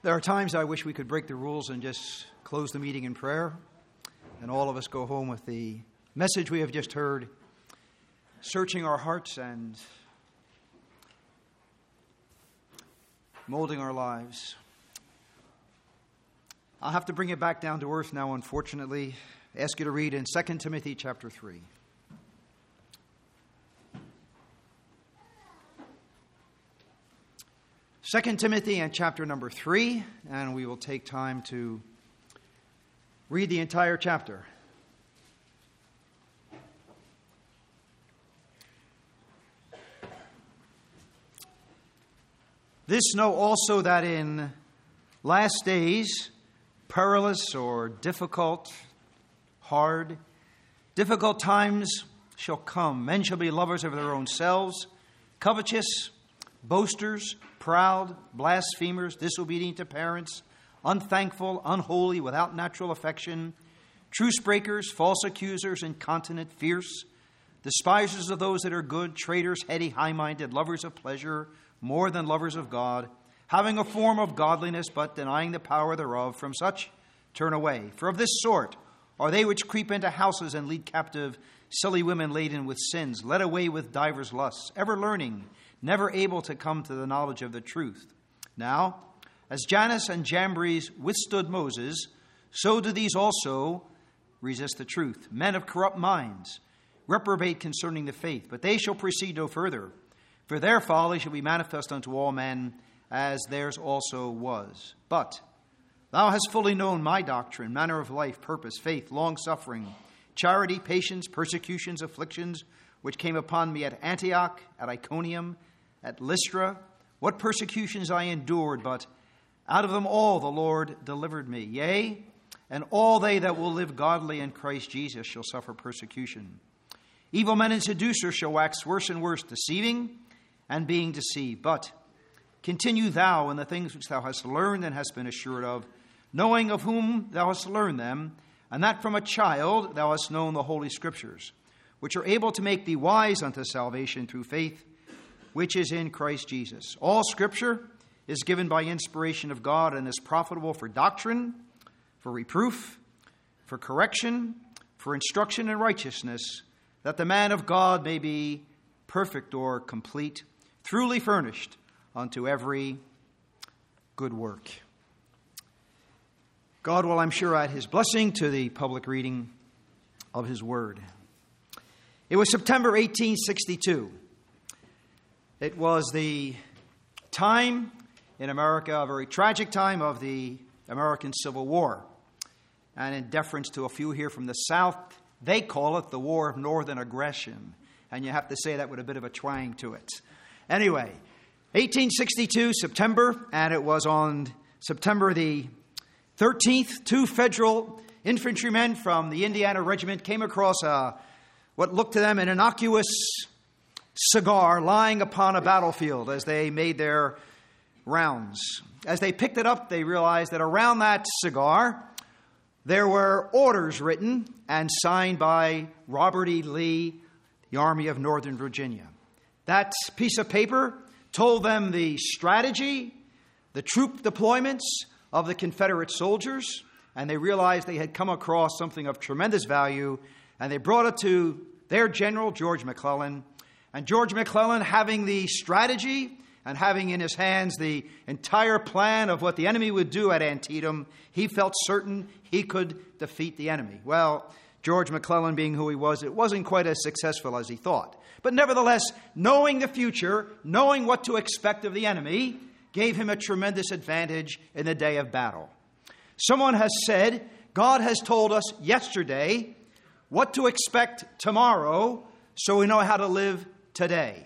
There are times I wish we could break the rules and just close the meeting in prayer, and all of us go home with the message we have just heard, searching our hearts and molding our lives. I'll have to bring it back down to earth now, unfortunately. I ask you to read in 2 Timothy chapter 3. Second Timothy and chapter number 3, and we will take time to read the entire chapter. This know also that in last days, perilous or difficult times shall come. Men shall be lovers of their own selves, covetous, boasters, proud, blasphemers, disobedient to parents, unthankful, unholy, without natural affection, truce breakers, false accusers, incontinent, fierce, despisers of those that are good, traitors, heady, high-minded, lovers of pleasure more than lovers of God, having a form of godliness, but denying the power thereof. From such turn away. For of this sort are they which creep into houses and lead captive silly women laden with sins, led away with divers lusts, ever learning, never able to come to the knowledge of the truth. Now, as Jannes and Jambres withstood Moses, so do these also resist the truth. Men of corrupt minds, reprobate concerning the faith, but they shall proceed no further. For their folly shall be manifest unto all men, as theirs also was. But thou hast fully known my doctrine, manner of life, purpose, faith, long-suffering, charity, patience, persecutions, afflictions, which came upon me at Antioch, at Iconium, at Lystra, what persecutions I endured, but out of them all the Lord delivered me. Yea, and all they that will live godly in Christ Jesus shall suffer persecution. Evil men and seducers shall wax worse and worse, deceiving and being deceived. But continue thou in the things which thou hast learned and hast been assured of, knowing of whom thou hast learned them, and that from a child thou hast known the Holy Scriptures, which are able to make thee wise unto salvation through faith, which is in Christ Jesus. All Scripture is given by inspiration of God and is profitable for doctrine, for reproof, for correction, for instruction in righteousness, that the man of God may be perfect or complete, truly furnished unto every good work. God will, I'm sure, add his blessing to the public reading of his word. It was September 1862. It was the time in America, a very tragic time of the American Civil War. And in deference to a few here from the South, they call it the War of Northern Aggression. And you have to say that with a bit of a twang to it. Anyway, 1862, September, and it was on September the 13th, two federal infantrymen from the Indiana Regiment came across what looked to them an innocuous cigar lying upon a battlefield as they made their rounds. As they picked it up, they realized that around that cigar there were orders written and signed by Robert E. Lee, the Army of Northern Virginia. That piece of paper told them the strategy, the troop deployments of the Confederate soldiers, and they realized they had come across something of tremendous value, and they brought it to their general, George McClellan. And George McClellan, having the strategy and having in his hands the entire plan of what the enemy would do at Antietam, he felt certain he could defeat the enemy. Well, George McClellan, being who he was, it wasn't quite as successful as he thought. But nevertheless, knowing the future, knowing what to expect of the enemy, gave him a tremendous advantage in the day of battle. Someone has said, God has told us yesterday what to expect tomorrow, so we know how to live today.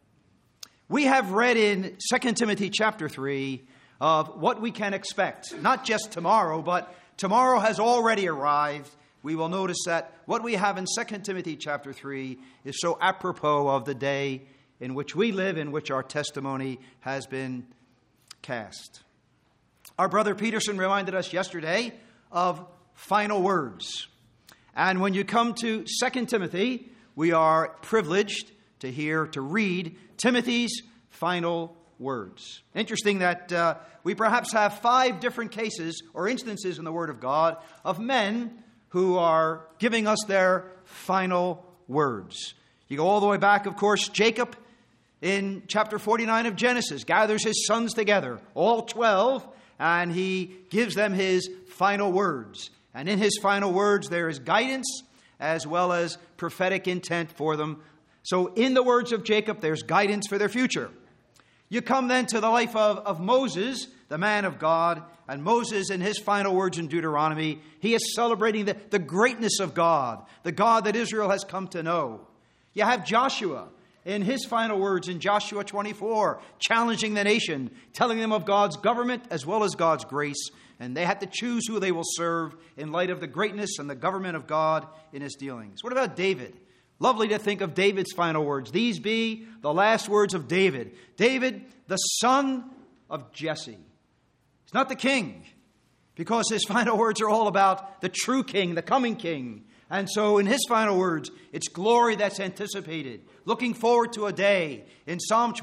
We have read in 2 Timothy chapter 3 of what we can expect, not just tomorrow, but tomorrow has already arrived. We will notice that what we have in 2 Timothy chapter 3 is so apropos of the day in which we live, in which our testimony has been cast. Our brother Peterson reminded us yesterday of final words. And when you come to 2 Timothy, we are privileged to read Timothy's final words. Interesting that we perhaps have 5 different cases or instances in the Word of God of men who are giving us their final words. You go all the way back, of course, Jacob in chapter 49 of Genesis gathers his sons together, all 12, and he gives them his final words. And in his final words, there is guidance as well as prophetic intent for them. So in the words of Jacob, there's guidance for their future. You come then to the life of Moses, the man of God. And Moses, in his final words in Deuteronomy, he is celebrating the greatness of God, the God that Israel has come to know. You have Joshua in his final words in Joshua 24, challenging the nation, telling them of God's government as well as God's grace. And they have to choose who they will serve in light of the greatness and the government of God in his dealings. What about David? Lovely to think of David's final words. These be the last words of David. David, the son of Jesse. He's not the king, because his final words are all about the true king, the coming king. And so in his final words, it's glory that's anticipated. Looking forward to a day in Psalm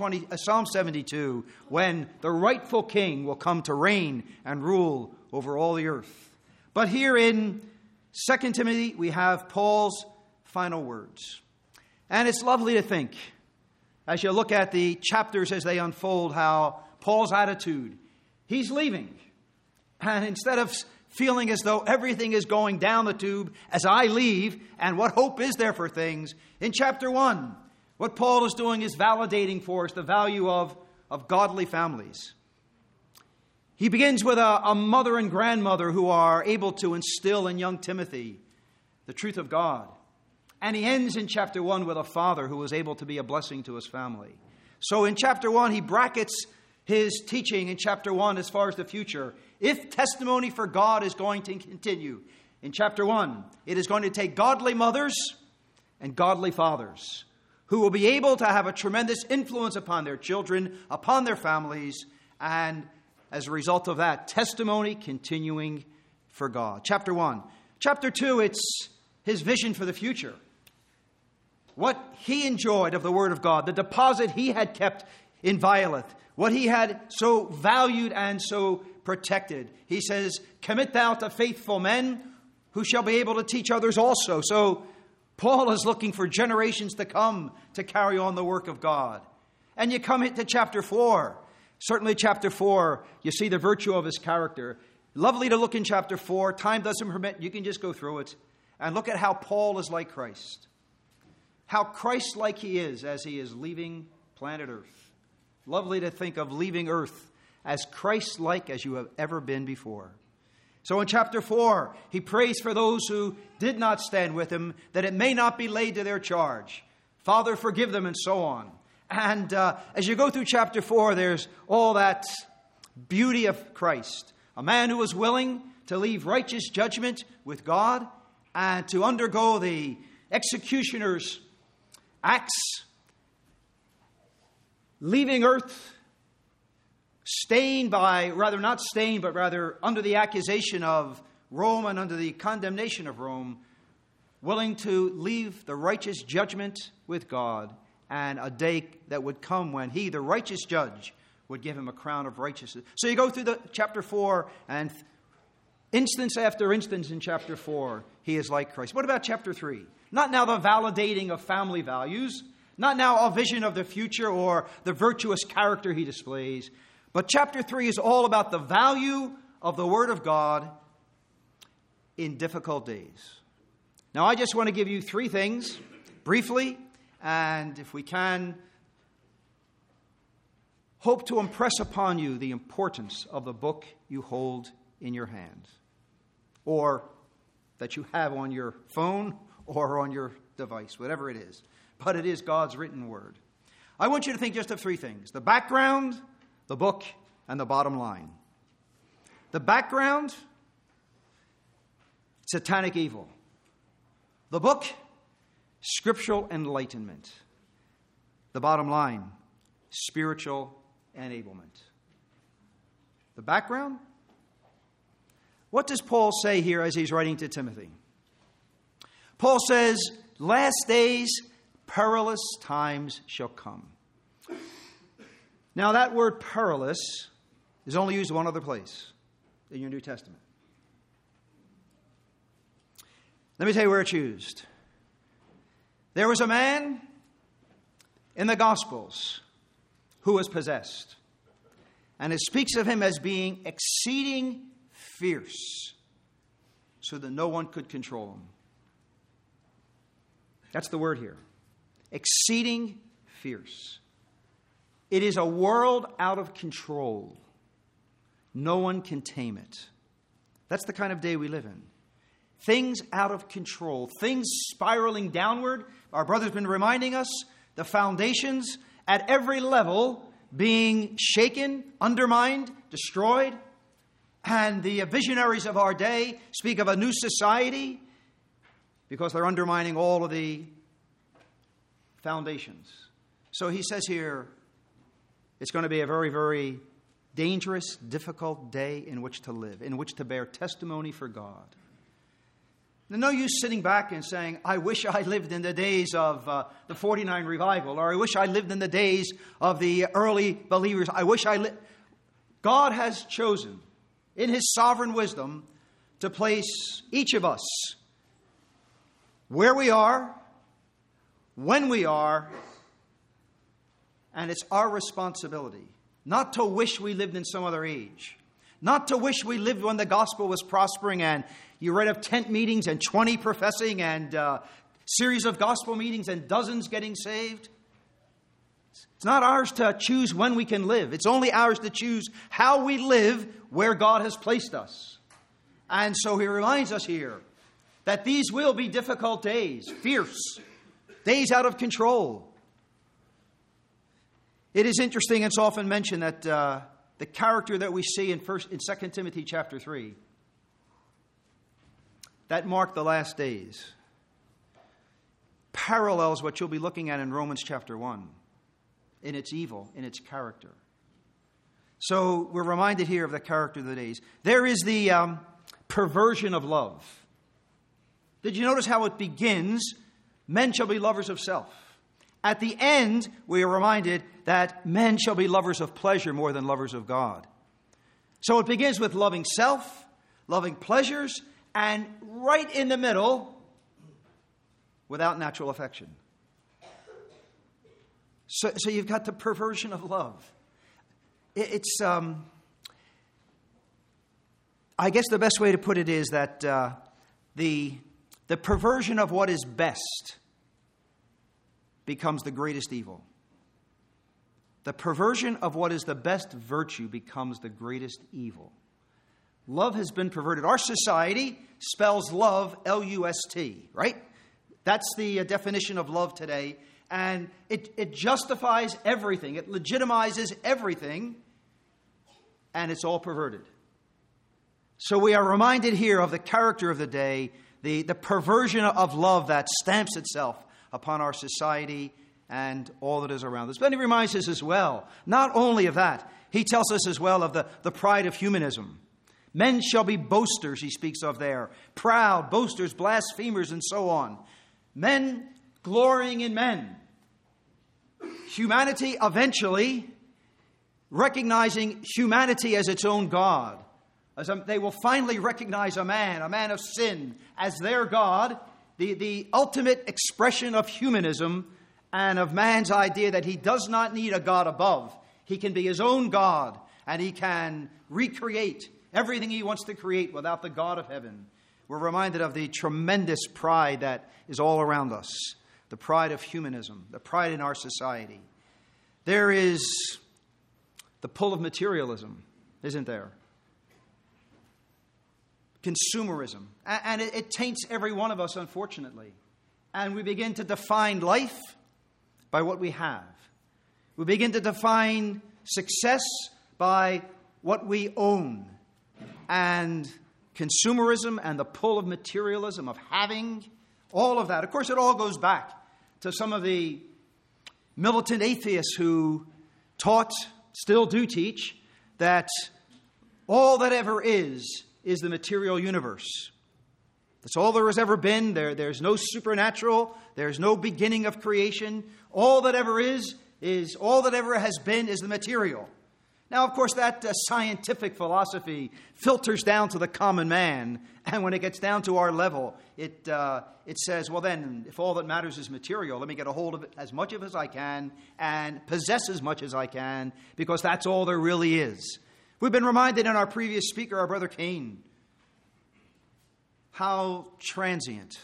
72 when the rightful king will come to reign and rule over all the earth. But here in 2 Timothy, we have Paul's final words. And it's lovely to think, as you look at the chapters as they unfold, how Paul's attitude, he's leaving. And instead of feeling as though everything is going down the tube as I leave, and what hope is there for things, in chapter 1, what Paul is doing is validating for us the value of godly families. He begins with a mother and grandmother who are able to instill in young Timothy the truth of God. And he ends in chapter 1 with a father who was able to be a blessing to his family. So in chapter 1, he brackets his teaching in chapter 1 as far as the future. If testimony for God is going to continue, in chapter 1, it is going to take godly mothers and godly fathers who will be able to have a tremendous influence upon their children, upon their families, and as a result of that, testimony continuing for God. Chapter 1. Chapter 2, it's his vision for the future. What he enjoyed of the Word of God, the deposit he had kept inviolate, what he had so valued and so protected. He says, commit thou to faithful men who shall be able to teach others also. So Paul is looking for generations to come to carry on the work of God. And you come into chapter 4. Certainly chapter 4, you see the virtue of his character. Lovely to look in chapter 4. Time doesn't permit. You can just go through it. And look at how Paul is like Christ. How Christ-like he is as he is leaving planet Earth. Lovely to think of leaving Earth as Christ-like as you have ever been before. So in chapter 4, he prays for those who did not stand with him, that it may not be laid to their charge. Father, forgive them, and so on. And as you go through chapter 4, there's all that beauty of Christ. A man who was willing to leave righteous judgment with God and to undergo the executioner's acts, leaving earth stained by, not stained, but rather under the accusation of Rome and under the condemnation of Rome, willing to leave the righteous judgment with God, and a day that would come when he, the righteous judge, would give him a crown of righteousness. So you go through the chapter 4, and instance after instance in chapter 4, he is like Christ. What about chapter 3? Not now the validating of family values, not now a vision of the future or the virtuous character he displays, but chapter 3 is all about the value of the Word of God in difficult days. Now, I just want to give you 3 things briefly, and if we can, hope to impress upon you the importance of the book you hold in your hand, or that you have on your phone or on your device, whatever it is. But it is God's written word. I want you to think just of 3 things: the background, the book, and the bottom line. The background, satanic evil. The book, scriptural enlightenment. The bottom line, spiritual enablement. The background? What does Paul say here as he's writing to Timothy? Paul says, last days, perilous times shall come. Now, that word perilous is only used one other place in your New Testament. Let me tell you where it's used. There was a man in the Gospels who was possessed. And it speaks of him as being exceeding fierce, so that no one could control him. That's the word here. Exceeding fierce. It is a world out of control. No one can tame it. That's the kind of day we live in. Things out of control. Things spiraling downward. Our brother's been reminding us the foundations at every level being shaken, undermined, destroyed. And the visionaries of our day speak of a new society because they're undermining all of the foundations. So he says here, it's going to be a very, very dangerous, difficult day in which to live, in which to bear testimony for God. There's no use sitting back and saying, I wish I lived in the days of the 49 revival, or I wish I lived in the days of the early believers. I wish I lived. God has chosen, in His sovereign wisdom, to place each of us where we are, when we are, and it's our responsibility not to wish we lived in some other age, not to wish we lived when the gospel was prospering and you read of tent meetings and 20 professing and series of gospel meetings and dozens getting saved. It's not ours to choose when we can live. It's only ours to choose how we live where God has placed us. And so he reminds us here that these will be difficult days, fierce, days out of control. It is interesting, it's often mentioned that the character that we see in 2 Timothy chapter 3, that marked the last days, parallels what you'll be looking at in Romans chapter 1, in its evil, in its character. So we're reminded here of the character of the days. There is the perversion of love. Did you notice how it begins? Men shall be lovers of self. At the end, we are reminded that men shall be lovers of pleasure more than lovers of God. So it begins with loving self, loving pleasures, and right in the middle, without natural affection. So you've got the perversion of love. It's I guess the best way to put it is that the perversion of what is best becomes the greatest evil. The perversion of what is the best virtue becomes the greatest evil. Love has been perverted. Our society spells love L-U-S-T, right? That's the definition of love today. And it justifies everything. It legitimizes everything. And it's all perverted. So we are reminded here of the character of the day, the perversion of love that stamps itself upon our society and all that is around us. But he reminds us as well, not only of that, he tells us as well of the pride of humanism. Men shall be boasters, he speaks of there. Proud, boasters, blasphemers, and so on. Men glorying in men. Humanity eventually recognizing humanity as its own God. They will finally recognize a man of sin, as their God, the ultimate expression of humanism and of man's idea that he does not need a God above. He can be his own God, and he can recreate everything he wants to create without the God of heaven. We're reminded of the tremendous pride that is all around us, the pride of humanism, the pride in our society. There is the pull of materialism, isn't there? Consumerism. And it taints every one of us, unfortunately. And we begin to define life by what we have. We begin to define success by what we own. And consumerism and the pull of materialism, of having, all of that. Of course, it all goes back to some of the militant atheists who taught, still do teach, that all that ever is the material universe. That's all there has ever been. There's no supernatural. There's no beginning of creation. All that ever is is all that ever has been is the material. Now, of course, that scientific philosophy filters down to the common man, and when it gets down to our level, it says, well then, if all that matters is material, let me get a hold of it as much of as I can and possess as much as I can, because that's all there really is. We've been reminded in our previous speaker, our brother Cain, how transient.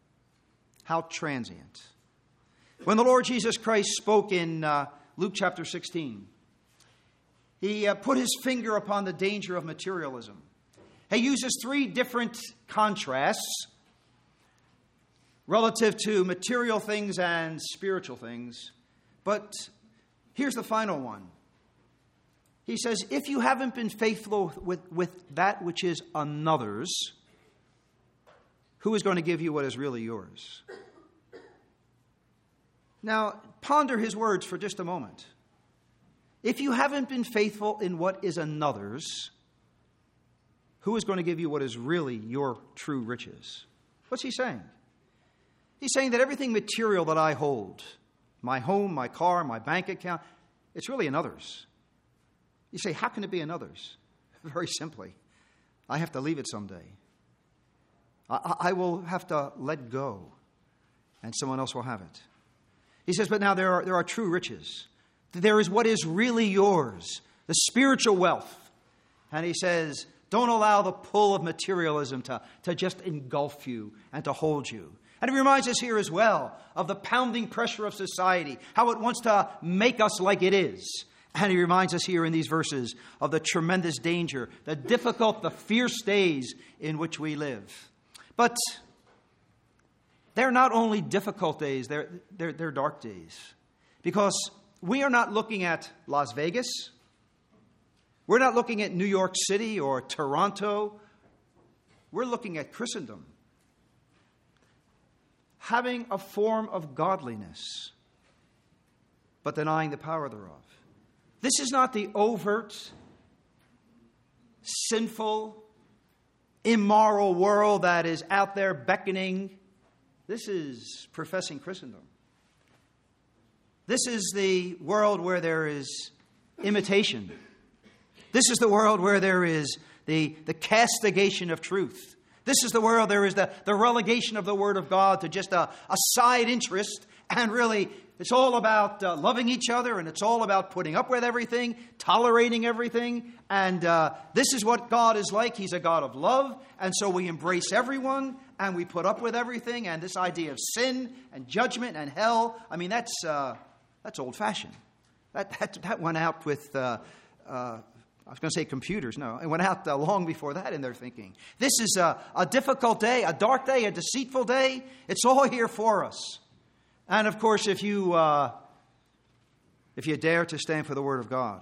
When the Lord Jesus Christ spoke in Luke chapter 16, he put his finger upon the danger of materialism. He uses three different contrasts relative to material things and spiritual things. But here's the final one. He says, if you haven't been faithful with that which is another's, who is going to give you what is really yours? Now, ponder his words for just a moment. If you haven't been faithful in what is another's, who is going to give you what is really your true riches? What's he saying? He's saying that everything material that I hold, my home, my car, my bank account, it's really another's. You say, how can it be another's? Very simply, I have to leave it someday. I will have to let go, and someone else will have it. He says, but now there are true riches. There is what is really yours, the spiritual wealth. And he says, don't allow the pull of materialism to just engulf you and to hold you. And he reminds us here as well of the pounding pressure of society, how it wants to make us like it is. And he reminds us here in these verses of the tremendous danger, the difficult, the fierce days in which we live. But they're not only difficult days, they're dark days. Because we are not looking at Las Vegas. We're not looking at New York City or Toronto. We're looking at Christendom. Having a form of godliness, but denying the power thereof. This is not the overt, sinful, immoral world that is out there beckoning. This is professing Christendom. This is the world where there is imitation. This is the world where there is the castigation of truth. This is the world there is the relegation of the Word of God to just a side interest. And really, it's all about loving each other, and it's all about putting up with everything, tolerating everything. And this is what God is like. He's a God of love. And so we embrace everyone, and we put up with everything. And this idea of sin and judgment and hell, I mean, that's old-fashioned. That went out with, I was going to say computers. No, it went out long before that in their thinking. This is a difficult day, a dark day, a deceitful day. It's all here for us. And of course, if you dare to stand for the Word of God,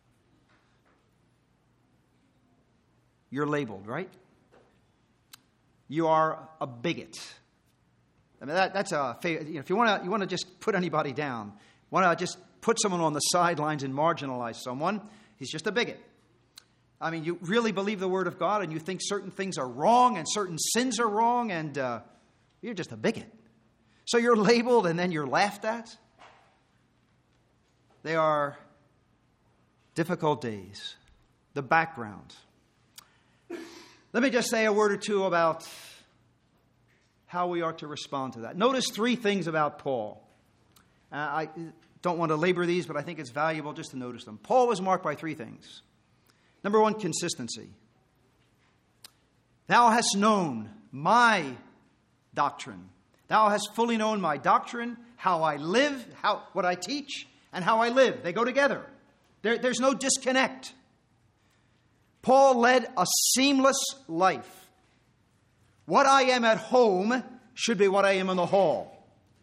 you're labeled, right? You are a bigot. I mean, that's a. If you want to just put anybody down, want to just put someone on the sidelines and marginalize someone, he's just a bigot. I mean, you really believe the Word of God, and you think certain things are wrong and certain sins are wrong, and you're just a bigot. So you're labeled and then you're laughed at. They are difficult days. The background. Let me just say a word or two about how we are to respond to that. Notice three things about Paul. I don't want to labor these, but I think it's valuable just to notice them. Paul was marked by three things. Number one, consistency. Thou hast known my doctrine. Thou hast fully known my doctrine, how I live, what I teach, and how I live. They go together. There's no disconnect. Paul led a seamless life. What I am at home should be what I am in the hall.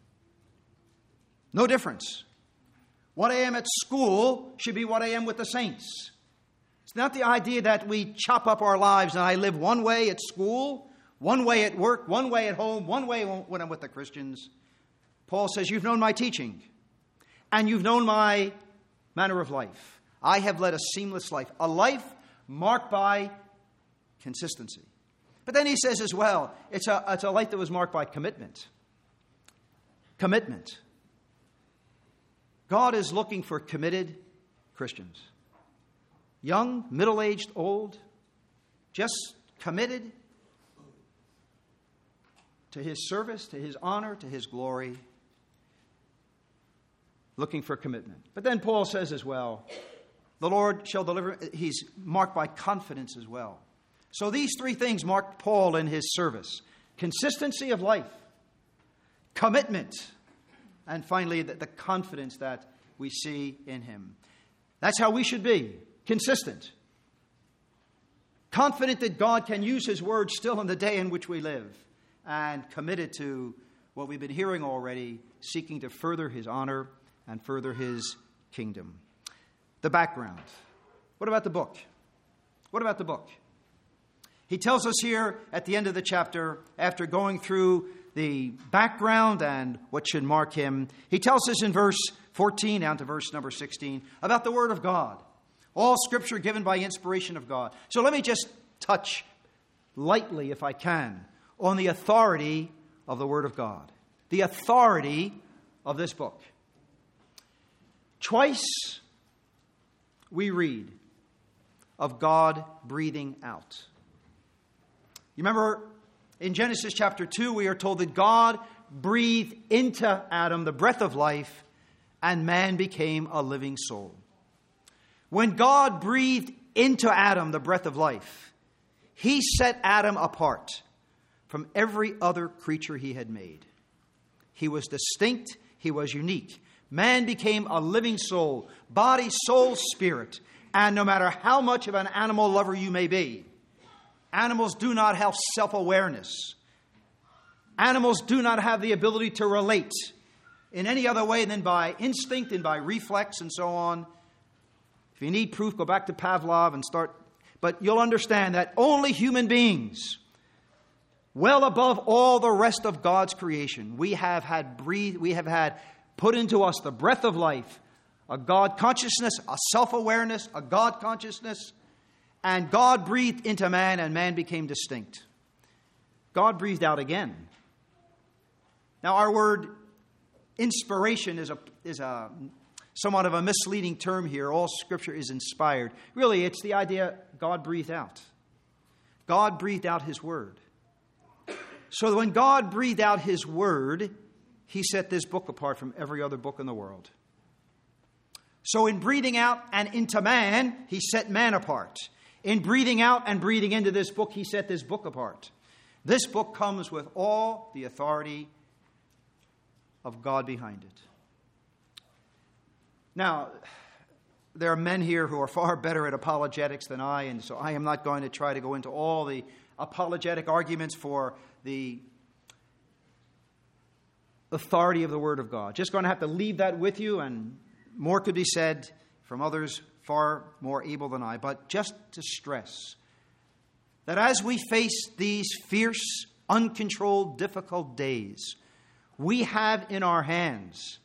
No difference. What I am at school should be what I am with the saints. It's not the idea that we chop up our lives and I live one way at school, one way at work, one way at home, one way when I'm with the Christians. Paul says, you've known my teaching, and you've known my manner of life. I have led a seamless life, a life marked by consistency. But then he says as well, it's a life that was marked by commitment. Commitment. God is looking for committed Christians. Young, middle-aged, old, just committed to His service, to His honor, to His glory, looking for commitment. But then Paul says as well, the Lord shall deliver. He's marked by confidence as well. So these three things marked Paul in his service: consistency of life, commitment, and finally the confidence that we see in him. That's how we should be: consistent, confident that God can use His word still in the day in which we live, and committed to what we've been hearing already, seeking to further His honor and further His kingdom. The background. What about the book? What about the book? He tells us here at the end of the chapter, after going through the background and what should mark him, he tells us in verse 14 down to verse number 16 about the Word of God. All Scripture given by inspiration of God. So let me just touch lightly, if I can, on the authority of the Word of God. The authority of this book. Twice we read of God breathing out. You remember in Genesis chapter 2, we are told that God breathed into Adam the breath of life, and man became a living soul. When God breathed into Adam the breath of life, He set Adam apart from every other creature He had made. He was distinct. He was unique. Man became a living soul, body, soul, spirit. And no matter how much of an animal lover you may be, animals do not have self-awareness. Animals do not have the ability to relate in any other way than by instinct and by reflex and so on. If you need proof, go back to Pavlov and start. But you'll understand that only human beings, well above all the rest of God's creation, we have had put into us the breath of life, a God consciousness, a self-awareness, a God consciousness. And God breathed into man, and man became distinct. God breathed out again. Now, our word inspiration is a somewhat of a misleading term here. All Scripture is inspired. Really, it's the idea God breathed out. God breathed out His word. So when God breathed out His word, He set this book apart from every other book in the world. So in breathing out and into man, He set man apart. In breathing out and breathing into this book, He set this book apart. This book comes with all the authority of God behind it. Now, there are men here who are far better at apologetics than I, and so I am not going to try to go into all the apologetic arguments for the authority of the Word of God. Just going to have to leave that with you, and more could be said from others far more able than I. But just to stress that as we face these fierce, uncontrolled, difficult days, we have in our hands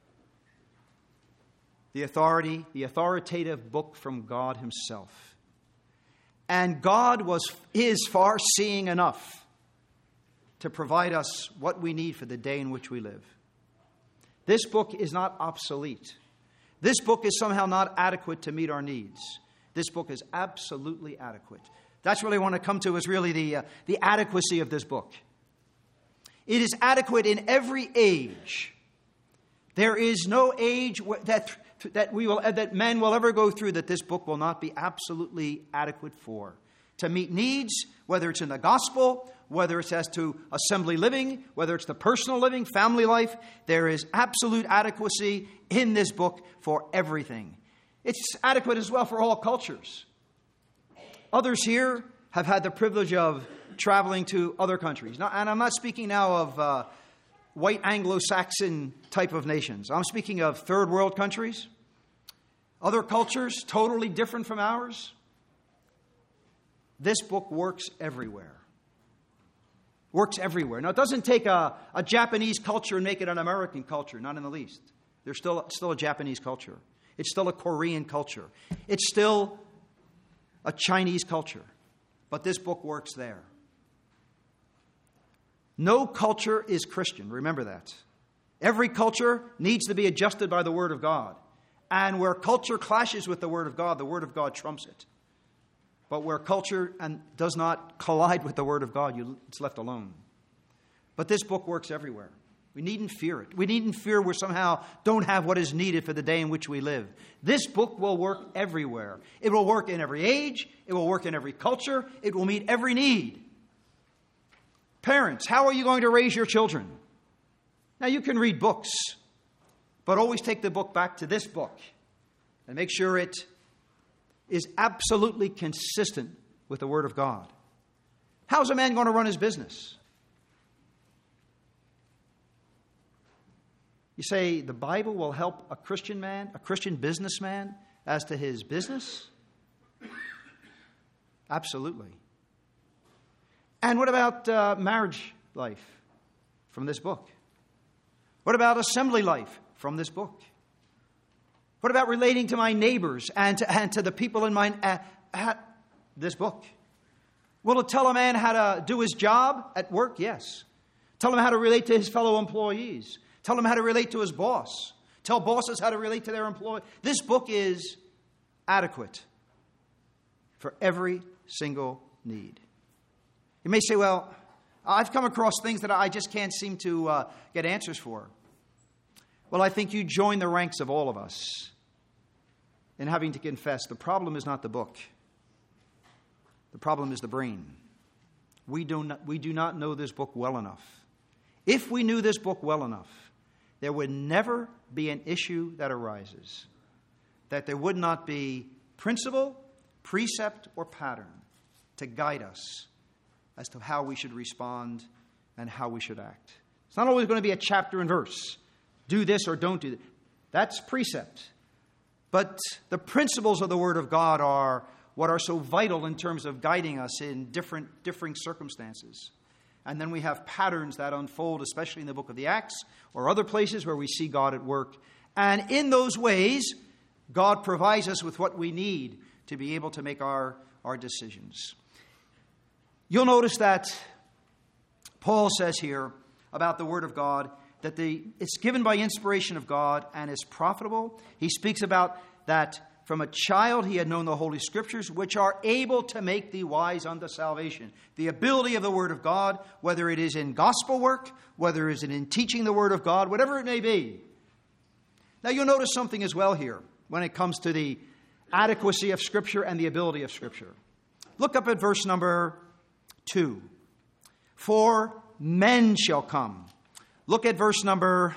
the authoritative book from God Himself. And God is far-seeing enough to provide us what we need for the day in which we live. This book is not obsolete. This book is somehow not adequate to meet our needs. This book is absolutely adequate. That's what I want to come to, is really the adequacy of this book. It is adequate in every age. There is no age that men will ever go through that this book will not be absolutely adequate for. To meet needs, whether it's in the gospel, whether it's as to assembly living, whether it's the personal living, family life, there is absolute adequacy in this book for everything. It's adequate as well for all cultures. Others here have had the privilege of traveling to other countries. Now, and I'm not speaking now of white Anglo-Saxon type of nations. I'm speaking of third world countries, other cultures totally different from ours. This book works everywhere. Works everywhere. Now, it doesn't take a Japanese culture and make it an American culture, not in the least. There's still a Japanese culture. It's still a Korean culture. It's still a Chinese culture. But this book works there. No culture is Christian. Remember that. Every culture needs to be adjusted by the Word of God. And where culture clashes with the Word of God trumps it. But where culture does not collide with the Word of God, it's left alone. But this book works everywhere. We needn't fear it. We needn't fear we somehow don't have what is needed for the day in which we live. This book will work everywhere. It will work in every age. It will work in every culture. It will meet every need. Parents, how are you going to raise your children? Now, you can read books, but always take the book back to this book and make sure it is absolutely consistent with the Word of God. How's a man going to run his business? You say the Bible will help a Christian man, a Christian businessman, as to his business? Absolutely. And what about marriage life from this book? What about assembly life from this book? What about relating to my neighbors and to the people in this book? Will it tell a man how to do his job at work? Yes. Tell him how to relate to his fellow employees. Tell him how to relate to his boss. Tell bosses how to relate to their employees. This book is adequate for every single need. You may say, well, I've come across things that I just can't seem to get answers for. Well, I think you join the ranks of all of us in having to confess the problem is not the book. The problem is the brain. We do not know this book well enough. If we knew this book well enough, there would never be an issue that arises that there would not be principle, precept, or pattern to guide us as to how we should respond and how we should act. It's not always going to be a chapter and verse. Do this or don't do that. That's precept. But the principles of the Word of God are what are so vital in terms of guiding us in differing circumstances. And then we have patterns that unfold, especially in the book of the Acts or other places where we see God at work. And in those ways, God provides us with what we need to be able to make our decisions. You'll notice that Paul says here about the Word of God that it's given by inspiration of God and is profitable. He speaks about that from a child he had known the Holy Scriptures, which are able to make thee wise unto salvation. The ability of the Word of God, whether it is in gospel work, whether it is in teaching the Word of God, whatever it may be. Now you'll notice something as well here when it comes to the adequacy of Scripture and the ability of Scripture. Look up at verse number 2. For men shall come. Look at verse number,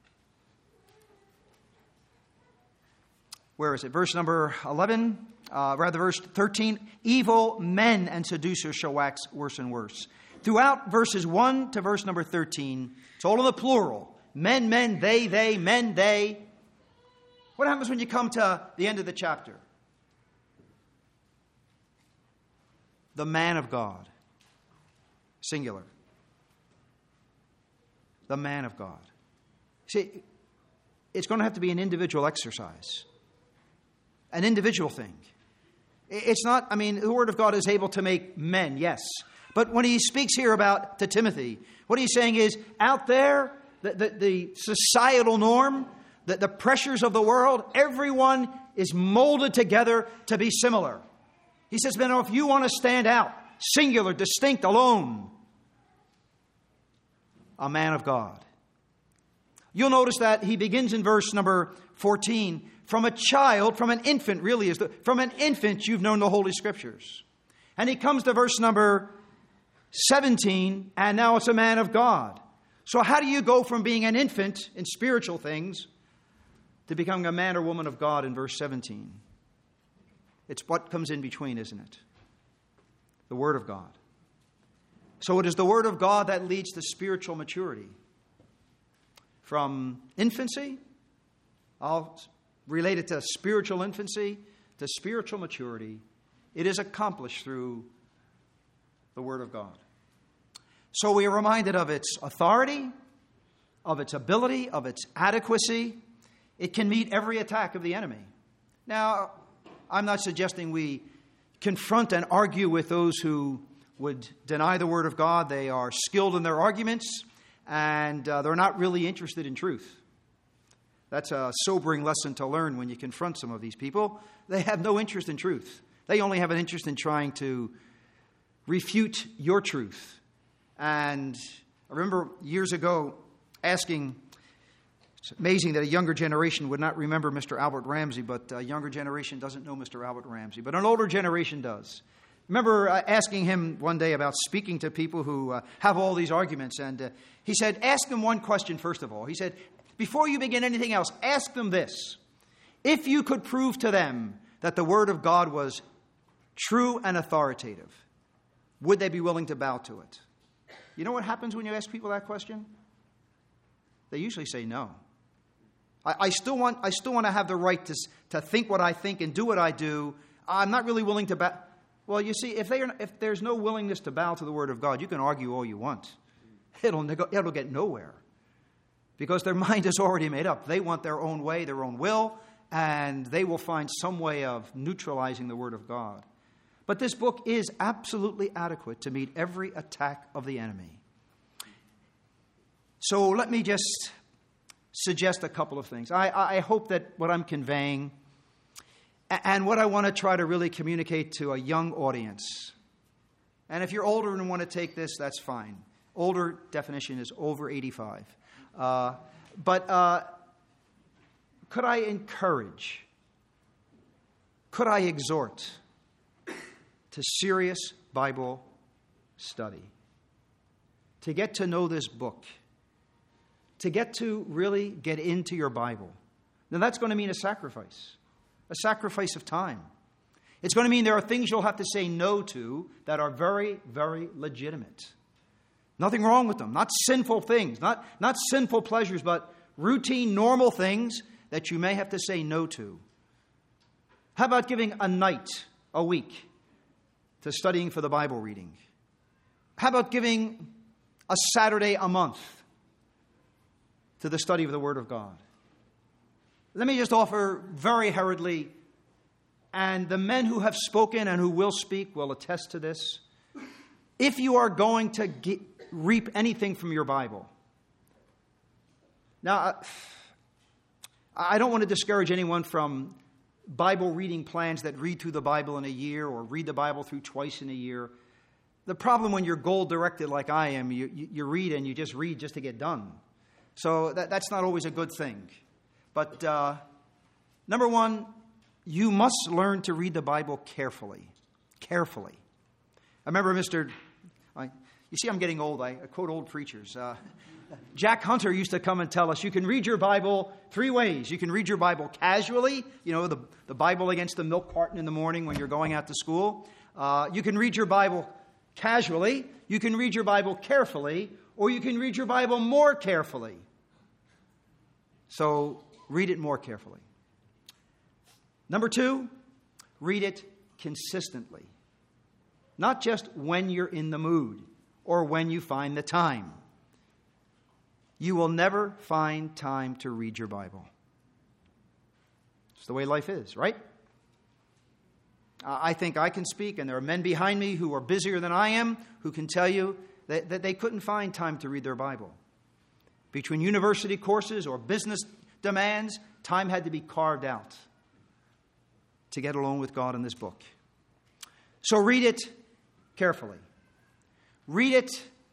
where is it? Verse number 11, verse 13. Evil men and seducers shall wax worse and worse. Throughout verses 1 to verse number 13, it's all in the plural. Men, they, men, they. What happens when you come to the end of the chapter? The man of God. Singular. The man of God. See, it's going to have to be an individual exercise. An individual thing. It's not, the Word of God is able to make men, yes. But when he speaks here about to Timothy, what he's saying is, out there, the societal norm, the pressures of the world, everyone is molded together to be similar. He says, man, if you want to stand out, singular, distinct, alone, a man of God. You'll notice that he begins in verse number 14. From a child, from an infant, really is from an infant you've known the Holy Scriptures. And he comes to verse number 17, and now it's a man of God. So how do you go from being an infant in spiritual things to becoming a man or woman of God in verse 17? It's what comes in between, isn't it? The Word of God. So it is the Word of God that leads to spiritual maturity. From infancy, I'll relate it to spiritual infancy, to spiritual maturity. It is accomplished through the Word of God. So we are reminded of its authority, of its ability, of its adequacy. It can meet every attack of the enemy. Now, I'm not suggesting we confront and argue with those who would deny the Word of God. They are skilled in their arguments, and they're not really interested in truth. That's a sobering lesson to learn when you confront some of these people. They have no interest in truth. They only have an interest in trying to refute your truth. And I remember years ago asking, it's amazing that a younger generation would not remember Mr. Albert Ramsey, but a younger generation doesn't know Mr. Albert Ramsey, but an older generation does. Remember asking him one day about speaking to people who have all these arguments, and he said, ask them one question first of all. He said, before you begin anything else, ask them this. If you could prove to them that the Word of God was true and authoritative, would they be willing to bow to it? You know what happens when you ask people that question? They usually say no. I still want to have the right to think what I think and do what I do. I'm not really willing to bow. Well, you see, if there's no willingness to bow to the Word of God, you can argue all you want. It'll get nowhere. Because their mind is already made up. They want their own way, their own will, and they will find some way of neutralizing the Word of God. But this book is absolutely adequate to meet every attack of the enemy. So let me just suggest a couple of things. I hope that what I'm conveying and what I want to try to really communicate to a young audience, and if you're older and want to take this, that's fine. Older definition is over 85. But could I encourage, could I exhort to serious Bible study, to get to know this book, to get to really get into your Bible? Now that's going to mean a sacrifice of time. It's going to mean there are things you'll have to say no to that are very, very legitimate. Nothing wrong with them. Not sinful things, not sinful pleasures, but routine, normal things that you may have to say no to. How about giving a night a week to studying for the Bible reading? How about giving a Saturday a month to the study of the Word of God? Let me just offer very hurriedly, and the men who have spoken and who will speak will attest to this. If you are going to reap anything from your Bible. Now, I don't want to discourage anyone from Bible reading plans that read through the Bible in a year or read the Bible through twice in a year. The problem when you're goal-directed like I am, you read and you just read just to get done. So that's not always a good thing. But number one, you must learn to read the Bible carefully. Carefully. I remember you see, I'm getting old. I quote old preachers. Jack Hunter used to come and tell us, you can read your Bible three ways. You can read your Bible casually, the Bible against the milk carton in the morning when you're going out to school. You can read your Bible casually. You can read your Bible carefully. Or you can read your Bible more carefully. So read it more carefully. Number two, read it consistently. Not just when you're in the mood or when you find the time. You will never find time to read your Bible. It's the way life is, right? I think I can speak, and there are men behind me who are busier than I am, who can tell you that they couldn't find time to read their Bible. Between university courses or business demands, time had to be carved out to get alone with God in this book. So read it carefully. Read it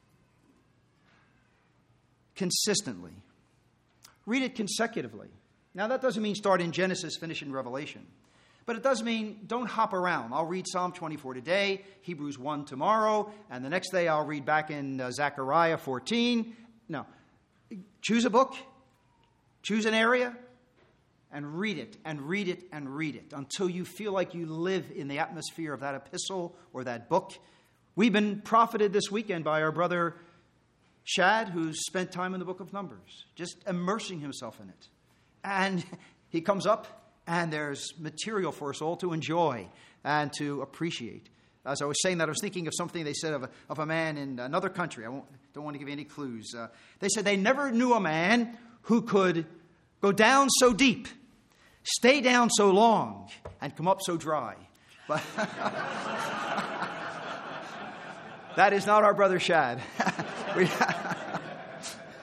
consistently. Read it consecutively. Now, that doesn't mean start in Genesis, finish in Revelation. But it does mean don't hop around. I'll read Psalm 24 today, Hebrews 1 tomorrow, and the next day I'll read back in Zechariah 14. No. Choose a book, choose an area, and read it, and read it, and read it until you feel like you live in the atmosphere of that epistle or that book. We've been profited this weekend by our brother Shad, who's spent time in the book of Numbers, just immersing himself in it. And he comes up, and there's material for us all to enjoy and to appreciate. As I was saying that, I was thinking of something they said of a man in another country. Don't want to give you any clues. They said they never knew a man who could go down so deep, stay down so long, and come up so dry. But that is not our brother Shad.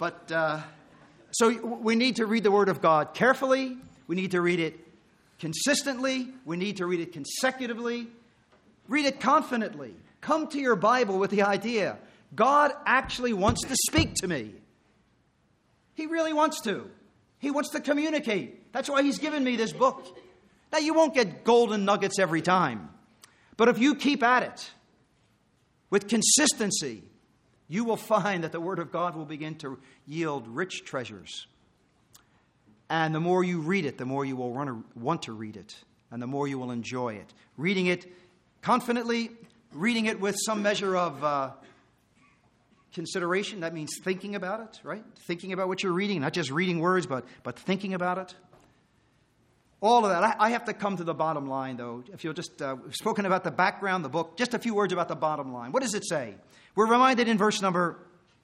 But so we need to read the Word of God carefully. We need to read it consistently. We need to read it consecutively. Read it confidently. Come to your Bible with the idea, God actually wants to speak to me. He really wants to. He wants to communicate. That's why He's given me this book. Now, you won't get golden nuggets every time. But if you keep at it with consistency, you will find that the Word of God will begin to yield rich treasures. And the more you read it, the more you will want to read it. And the more you will enjoy it. Reading it confidently, reading it with some measure of consideration. That means thinking about it, right? Thinking about what you're reading, not just reading words, but thinking about it. All of that. I have to come to the bottom line, though. If you'll just, we've spoken about the background, the book, just a few words about the bottom line. What does it say? We're reminded in verse number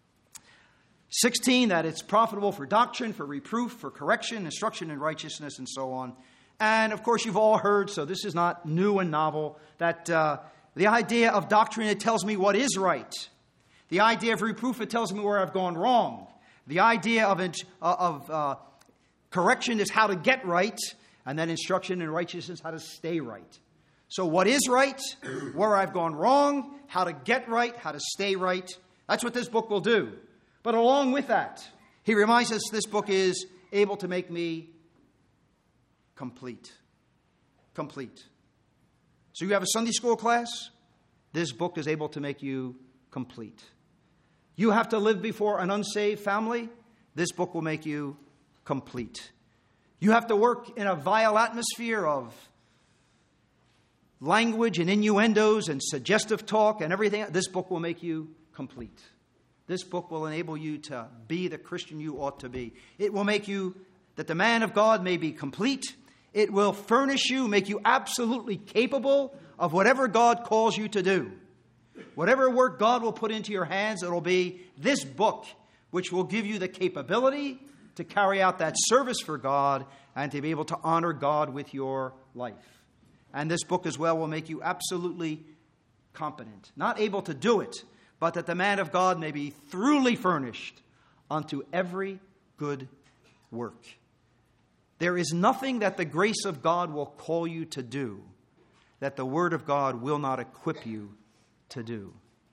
16 that it's profitable for doctrine, for reproof, for correction, instruction in righteousness, and so on. And, of course, you've all heard, so this is not new and novel, that the idea of doctrine, it tells me what is right. The idea of reproof, it tells me where I've gone wrong. The idea of correction is how to get right. And then instruction in righteousness, how to stay right. So what is right, where I've gone wrong, how to get right, how to stay right. That's what this book will do. But along with that, he reminds us this book is able to make me complete. Complete. So you have a Sunday school class, this book is able to make you complete. You have to live before an unsaved family, this book will make you complete. You have to work in a vile atmosphere of language and innuendos and suggestive talk and everything. This book will make you complete. This book will enable you to be the Christian you ought to be. It will make you that the man of God may be complete. It will furnish you, make you absolutely capable of whatever God calls you to do. Whatever work God will put into your hands, it will be this book which will give you the capability to carry out that service for God and to be able to honor God with your life. And this book as well will make you absolutely competent. Not able to do it, but that the man of God may be thoroughly furnished unto every good work. There is nothing that the grace of God will call you to do that the Word of God will not equip you to do.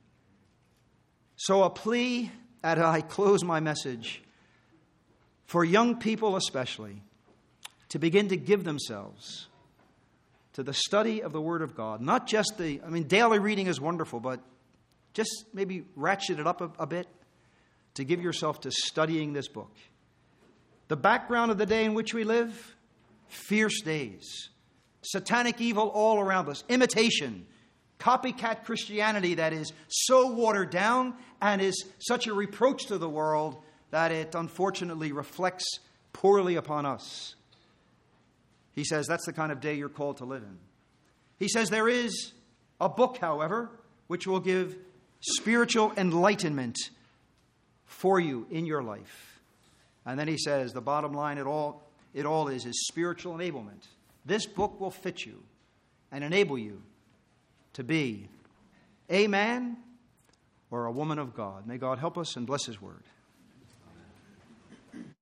So a plea, as I close my message, for young people especially, to begin to give themselves to the study of the Word of God. Not just daily reading is wonderful, but just maybe ratchet it up a bit to give yourself to studying this book. The background of the day in which we live, fierce days, satanic evil all around us, imitation, copycat Christianity that is so watered down and is such a reproach to the world that it unfortunately reflects poorly upon us. He says that's the kind of day you're called to live in. He says there is a book, however, which will give spiritual enlightenment for you in your life. And then he says the bottom line, it all is spiritual enablement. This book will fit you and enable you to be a man or a woman of God. May God help us and bless His word.